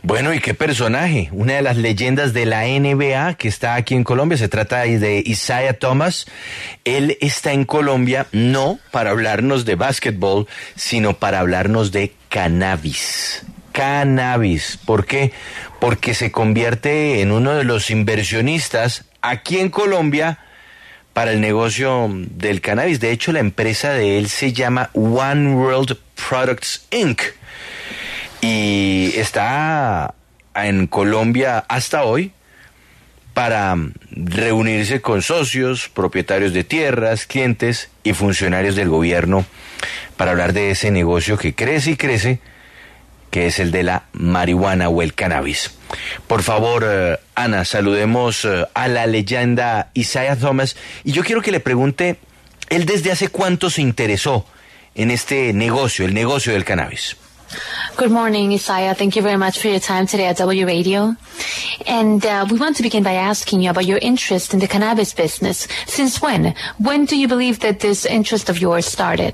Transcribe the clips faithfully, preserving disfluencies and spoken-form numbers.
Bueno, ¿y qué personaje? Una de las leyendas de la N B A que está aquí en Colombia. Se trata de Isaiah Thomas. Él está en Colombia no para hablarnos de básquetbol, sino para hablarnos de cannabis. Cannabis. ¿Por qué? Porque se convierte en uno de los inversionistas aquí en Colombia para el negocio del cannabis. De hecho, la empresa de él se llama One World Products incorporated. Y está en Colombia hasta hoy para reunirse con socios, propietarios de tierras, clientes y funcionarios del gobierno para hablar de ese negocio que crece y crece, que es el de la marihuana o el cannabis. Por favor, uh, Ana, saludemos uh, a la leyenda Isaiah Thomas. Y yo quiero que le pregunte, ¿él desde hace cuánto se interesó en este negocio, el negocio del cannabis? Good morning, Isaiah. Thank you very much for your time today at W Radio. And uh, we want to begin by asking you about your interest in the cannabis business. Since when? When do you believe that this interest of yours started?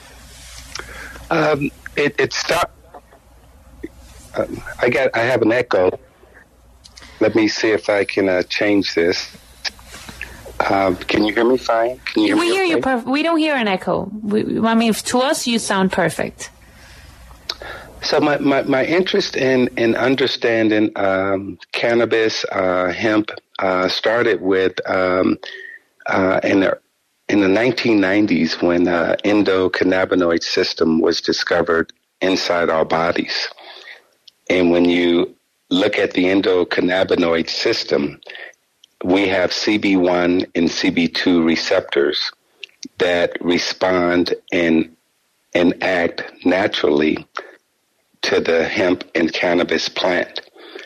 Um, it, it start. Um, I got. I have an echo. Let me see if I can uh, change this. Um, can you hear me fine? Can you hear we me hear okay? you. Perf- we don't hear an echo. We, I mean, to us, you sound perfect. So my, my, my interest in, in understanding um, cannabis, uh, hemp, uh, started with um, uh, in the in the nineteen nineties when uh, endocannabinoid system was discovered inside our bodies. And when you look at the endocannabinoid system, we have C B one and C B two receptors that respond and and act naturally to the hemp and cannabis plant.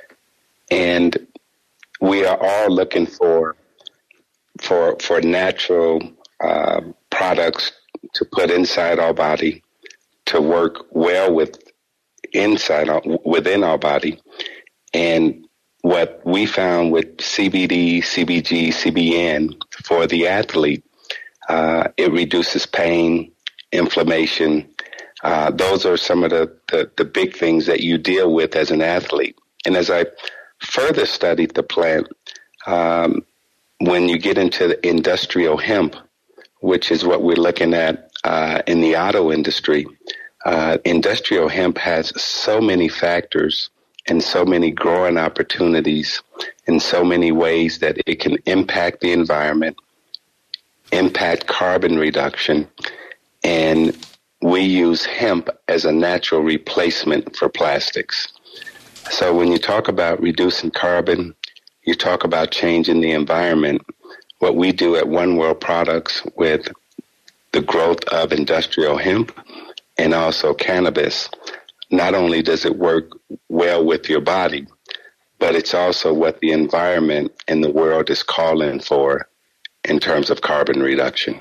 And we are all looking for for for natural uh, products to put inside our body to work well with inside our, within our body. And what we found with C B D, C B G, C B N for the athlete, uh, it reduces pain, inflammation. Uh, those are some of the, the, the big things that you deal with as an athlete. And as I further studied the plant, um, when you get into the industrial hemp, which is what we're looking at uh, in the auto industry, uh, industrial hemp has so many factors and so many growing opportunities in so many ways that it can impact the environment, impact carbon reduction, and we use hemp as a natural replacement for plastics. So when you talk about reducing carbon, you talk about changing the environment. What we do at One World Products with the growth of industrial hemp and also cannabis, not only does it work well with your body, but it's also what the environment and the world is calling for in terms of carbon reduction.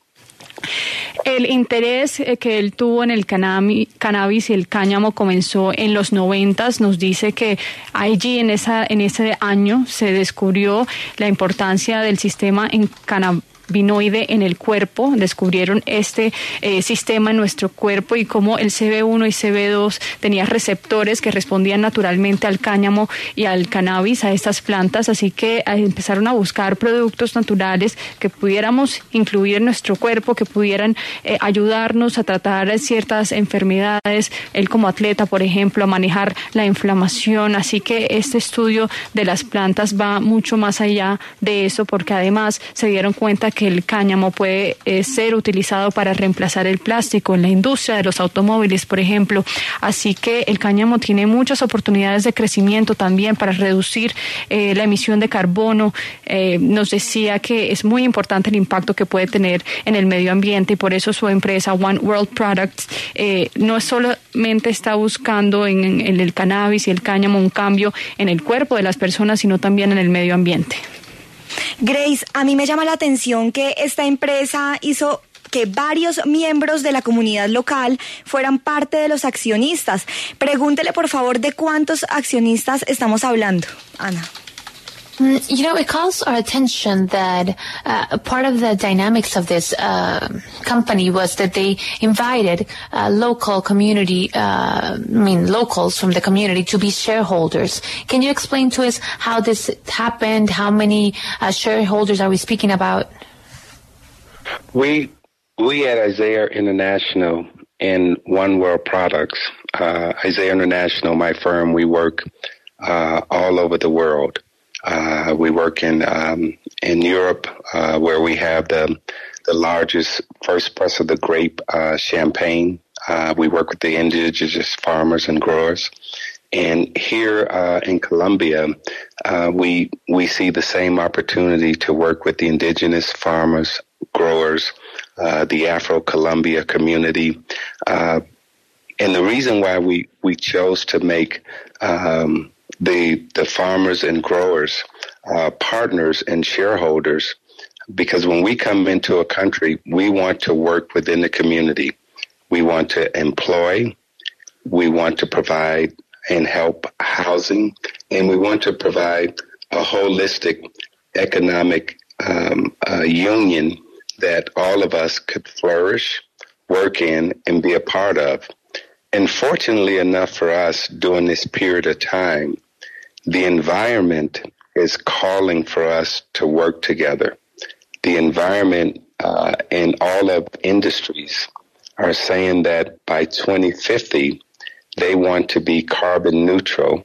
El interés que él tuvo en el cannabis y el cáñamo comenzó en los noventas. Nos dice que allí en esa en ese año se descubrió la importancia del sistema en cannabis en el cuerpo, descubrieron este eh, sistema en nuestro cuerpo y cómo el C B uno y C B dos tenía receptores que respondían naturalmente al cáñamo y al cannabis, a estas plantas, así que eh, empezaron a buscar productos naturales que pudiéramos incluir en nuestro cuerpo, que pudieran eh, ayudarnos a tratar ciertas enfermedades, él como atleta, por ejemplo, a manejar la inflamación, así que este estudio de las plantas va mucho más allá de eso, porque además se dieron cuenta que el cáñamo puede eh, ser utilizado para reemplazar el plástico en la industria de los automóviles, por ejemplo. Así que el cáñamo tiene muchas oportunidades de crecimiento también para reducir eh, la emisión de carbono. Eh, nos decía que es muy importante el impacto que puede tener en el medio ambiente y por eso su empresa One World Products eh, no solamente está buscando en, en el cannabis y el cáñamo un cambio en el cuerpo de las personas, sino también en el medio ambiente. Grace, a mí me llama la atención que esta empresa hizo que varios miembros de la comunidad local fueran parte de los accionistas. Pregúntele, por favor, de cuántos accionistas estamos hablando, Ana. You know, it calls our attention that uh, part of the dynamics of this uh, company was that they invited uh, local community, uh, I mean, locals from the community to be shareholders. Can you explain to us how this happened? How many uh, shareholders are we speaking about? We we at Isaiah International and One World Products, uh, Isaiah International, my firm, we work uh, all over the world. Uh, we work in um, in Europe, uh, where we have the the largest first press of the grape, uh, Champagne. Uh, we work with the indigenous farmers and growers, and here uh, in Colombia, uh, we we see the same opportunity to work with the indigenous farmers, growers, uh, the Afro-Colombia community, uh, and the reason why we we chose to make um, the the farmers and growers uh, partners and shareholders, because when we come into a country, we want to work within the community. We want to employ, we want to provide and help housing, and we want to provide a holistic economic um, uh, union that all of us could flourish, work in, and be a part of. And fortunately enough for us, during this period of time, the environment is calling for us to work together. The environment uh, in all of industries are saying that by twenty fifty, they want to be carbon neutral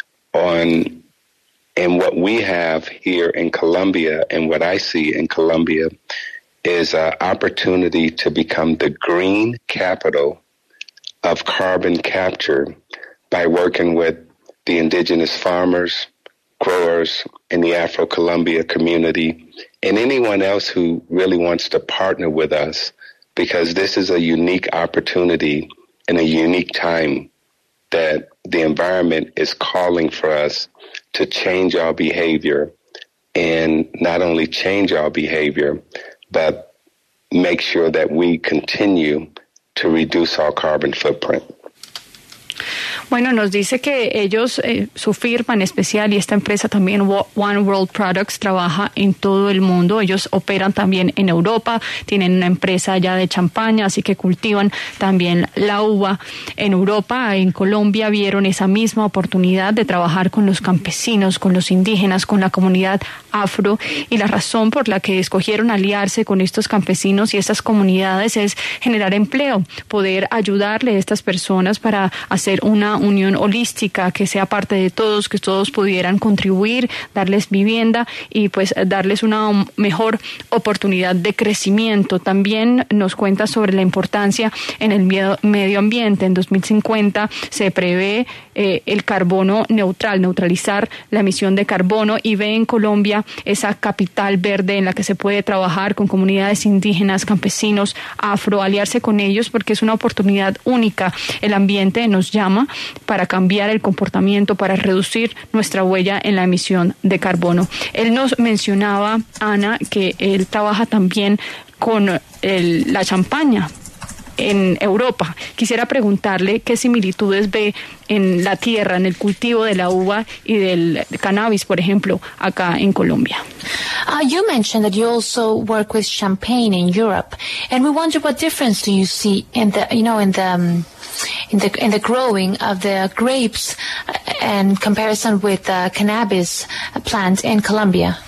on, and what we have here in Colombia and what I see in Colombia is an opportunity to become the green capital of carbon capture by working with the indigenous farmers, growers in the Afro-Colombia community, and anyone else who really wants to partner with us, because this is a unique opportunity and a unique time that the environment is calling for us to change our behavior, and not only change our behavior, but make sure that we continue to reduce our carbon footprint. Bueno, nos dice que ellos, eh, su firma en especial y esta empresa también, One World Products, trabaja en todo el mundo. Ellos operan también en Europa, tienen una empresa allá de champaña, así que cultivan también la uva en Europa. En Colombia vieron esa misma oportunidad de trabajar con los campesinos, con los indígenas, con la comunidad afro, y la razón por la que escogieron aliarse con estos campesinos y estas comunidades es generar empleo, poder ayudarle a estas personas para hacer una unión holística que sea parte de todos, que todos pudieran contribuir, darles vivienda y pues darles una mejor oportunidad de crecimiento. También nos cuenta sobre la importancia en el medio ambiente. En dos mil cincuenta se prevé eh, el carbono neutral, neutralizar la emisión de carbono, y ve en Colombia esa capital verde en la que se puede trabajar con comunidades indígenas, campesinos, afro, aliarse con ellos porque es una oportunidad única. El ambiente nos llama para cambiar el comportamiento, para reducir nuestra huella en la emisión de carbono. Él nos mencionaba, Ana, que él trabaja también con el, la champaña en Europa. Quisiera preguntarle qué similitudes ve en la tierra, en el cultivo de la uva y del cannabis, por ejemplo, acá en Colombia. Uh, you mentioned that you also work with champagne in Europe, and we wonder what difference do you see in the, you know, in the um, in the in the growing of the grapes in comparison with the cannabis plants in Colombia.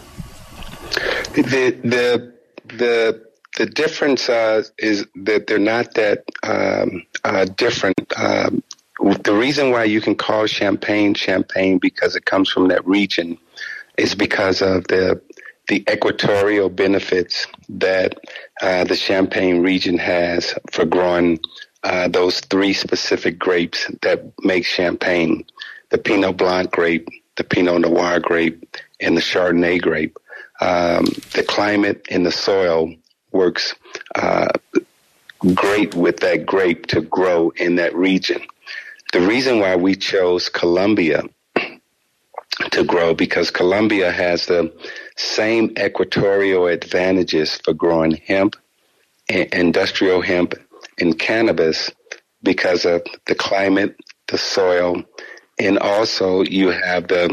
The the the The difference uh, is that they're not that um, uh, different. Um, the reason why you can call champagne champagne because it comes from that region is because of the the equatorial benefits that uh, the Champagne region has for growing uh, those three specific grapes that make champagne: the Pinot Blanc grape, the Pinot Noir grape, and the Chardonnay grape. Um, the climate and the soil works uh, great with that grape to grow in that region. The reason why we chose Colombia to grow, because Colombia has the same equatorial advantages for growing hemp, industrial hemp, and cannabis because of the climate, the soil, and also you have the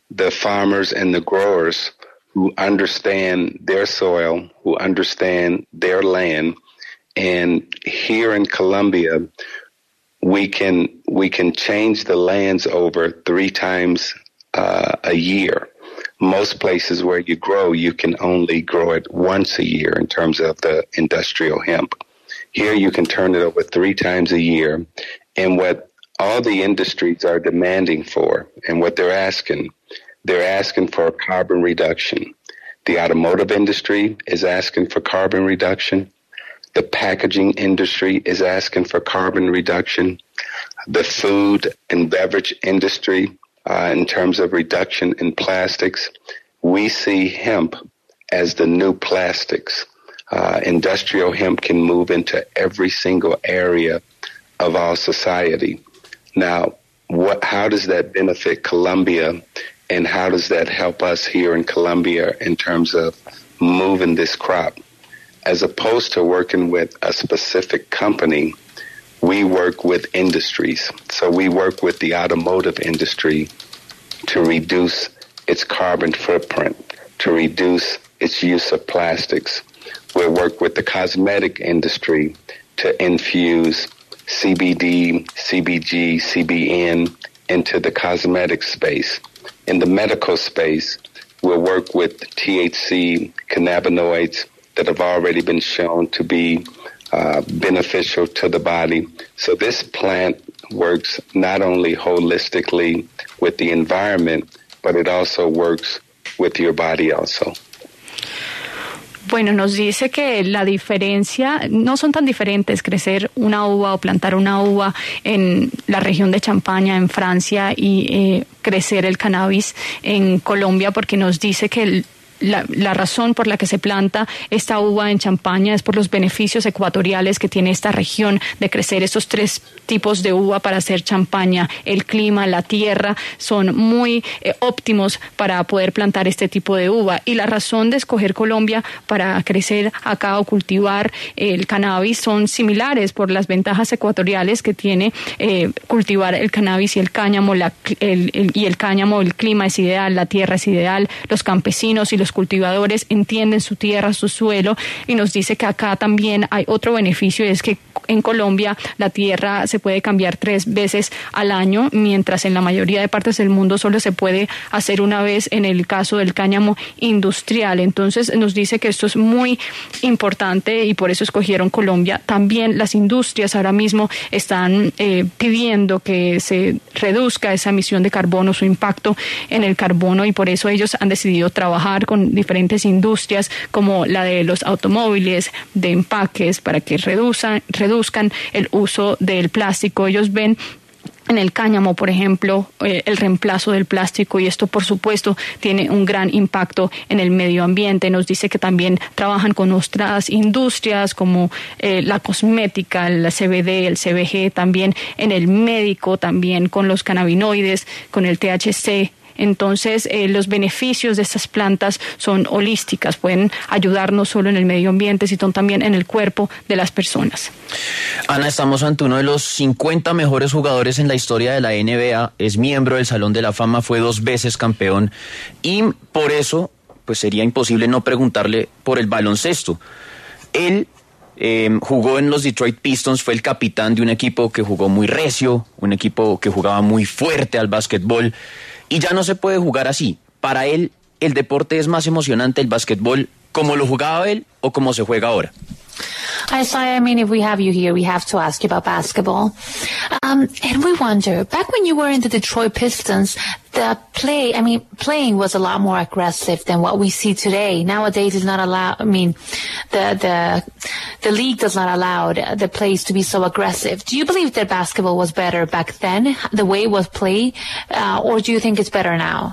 the farmers and the growers who understand their soil, who understand their land. And here in Colombia, we can we can change the lands over three times uh, a year. Most places where you grow, you can only grow it once a year in terms of the industrial hemp. Here you can turn it over three times a year. And what all the industries are demanding for and what they're asking, they're asking for carbon reduction. The automotive industry is asking for carbon reduction. The packaging industry is asking for carbon reduction. The food and beverage industry, uh, in terms of reduction in plastics, we see hemp as the new plastics. Uh, industrial hemp can move into every single area of our society. Now, what? How does that benefit Colombia, and how does that help us here in Colombia in terms of moving this crop? As opposed to working with a specific company, we work with industries. So we work with the automotive industry to reduce its carbon footprint, to reduce its use of plastics. We work with the cosmetic industry to infuse C B D, C B G, C B N into the cosmetic space. In the medical space, we'll work with T H C cannabinoids that have already been shown to be uh, beneficial to the body. So this plant works not only holistically with the environment, but it also works with your body also. Bueno, nos dice que la diferencia, no son tan diferentes crecer una uva o plantar una uva en la región de Champaña, en Francia, y eh, crecer el cannabis en Colombia, porque nos dice que el La, la razón por la que se planta esta uva en Champaña es por los beneficios ecuatoriales que tiene esta región de crecer estos tres tipos de uva para hacer champaña. El clima, la tierra son muy eh, óptimos para poder plantar este tipo de uva. Y la razón de escoger Colombia para crecer acá o cultivar eh, el cannabis son similares por las ventajas ecuatoriales que tiene eh, cultivar el cannabis y el cáñamo. La, el, el, y el cáñamo, el clima es ideal, la tierra es ideal, los campesinos y los cultivadores entienden su tierra, su suelo, y nos dice que acá también hay otro beneficio, y es que en Colombia la tierra se puede cambiar tres veces al año, mientras en la mayoría de partes del mundo solo se puede hacer una vez en el caso del cáñamo industrial. Entonces nos dice que esto es muy importante y por eso escogieron Colombia. También las industrias ahora mismo están eh, pidiendo que se reduzca esa emisión de carbono, su impacto en el carbono, y por eso ellos han decidido trabajar con diferentes industrias como la de los automóviles, de empaques, para que reduzcan, reduzcan el uso del plástico. Ellos ven en el cáñamo, por ejemplo, eh, el reemplazo del plástico, y esto, por supuesto, tiene un gran impacto en el medio ambiente. Nos dice que también trabajan con otras industrias como eh, la cosmética, el C B D, el C B G, también en el médico, también con los cannabinoides, con el T H C. Entonces, eh, los beneficios de estas plantas son holísticas, pueden ayudar no solo en el medio ambiente, sino también en el cuerpo de las personas. Ana, estamos ante uno de los cincuenta mejores jugadores en la historia de la N B A, es miembro del Salón de la Fama, fue dos veces campeón, y por eso pues sería imposible no preguntarle por el baloncesto. Él Eh, jugó en los Detroit Pistons, fue el capitán de un equipo que jugó muy recio, un equipo que jugaba muy fuerte al básquetbol, y ya no se puede jugar así. Para él, el deporte es más emocionante, el básquetbol, como lo jugaba él o como se juega ahora. Isaiah, I mean, if we have you here, we have to ask you about basketball. Um, and we wonder, back when you were in the Detroit Pistons, the play, I mean, playing was a lot more aggressive than what we see today. Nowadays, it's not allowed, I mean, the, the, the league does not allow the plays to be so aggressive. Do you believe that basketball was better back then, the way it was played, uh, or do you think it's better now?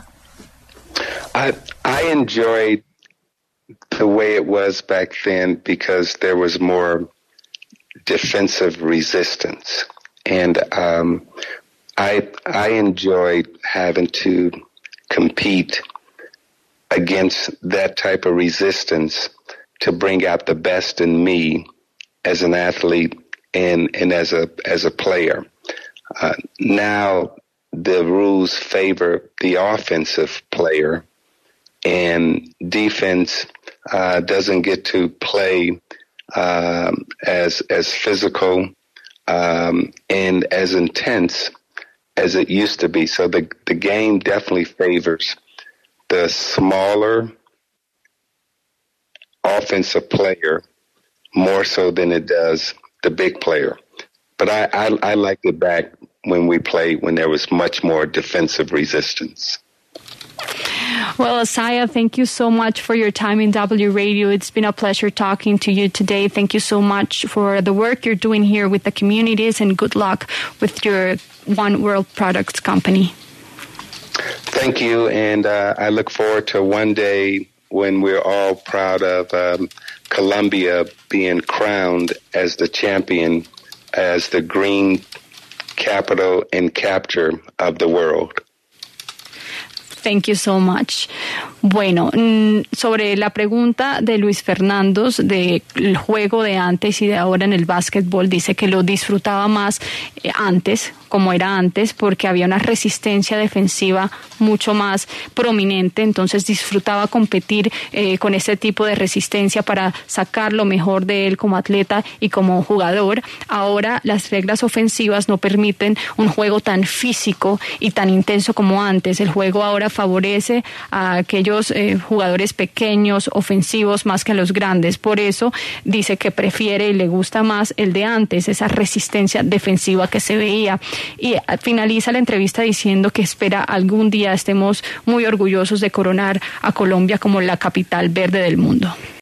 I, I enjoyed the way it was back then because there was more defensive resistance. And um, I I enjoyed having to compete against that type of resistance to bring out the best in me as an athlete and, and as a as a player. Uh, now the rules favor the offensive player, and defense uh, doesn't get to play um, as as physical um, and as intense as it used to be. So the the game definitely favors the smaller offensive player more so than it does the big player. But I, I, I liked it back when we played, when there was much more defensive resistance. Well, Isaiah, thank you so much for your time in W Radio. It's been a pleasure talking to you today. Thank you so much for the work you're doing here with the communities, and good luck with your One World Products company. Thank you, and uh, I look forward to one day when we're all proud of um, Colombia being crowned as the champion, as the green capital and capture of the world. Thank you so much. Bueno, sobre la pregunta de Luis Fernando del juego de antes y de ahora en el básquetbol, dice que lo disfrutaba más antes, como era antes, porque había una resistencia defensiva mucho más prominente, entonces disfrutaba competir eh, con este tipo de resistencia para sacar lo mejor de él como atleta y como jugador. Ahora las reglas ofensivas no permiten un juego tan físico y tan intenso como antes. El juego ahora favorece a aquellos eh, jugadores pequeños, ofensivos, más que a los grandes. Por eso dice que prefiere y le gusta más el de antes, esa resistencia defensiva que se veía. Y finaliza la entrevista diciendo que espera algún día estemos muy orgullosos de coronar a Colombia como la capital verde del mundo.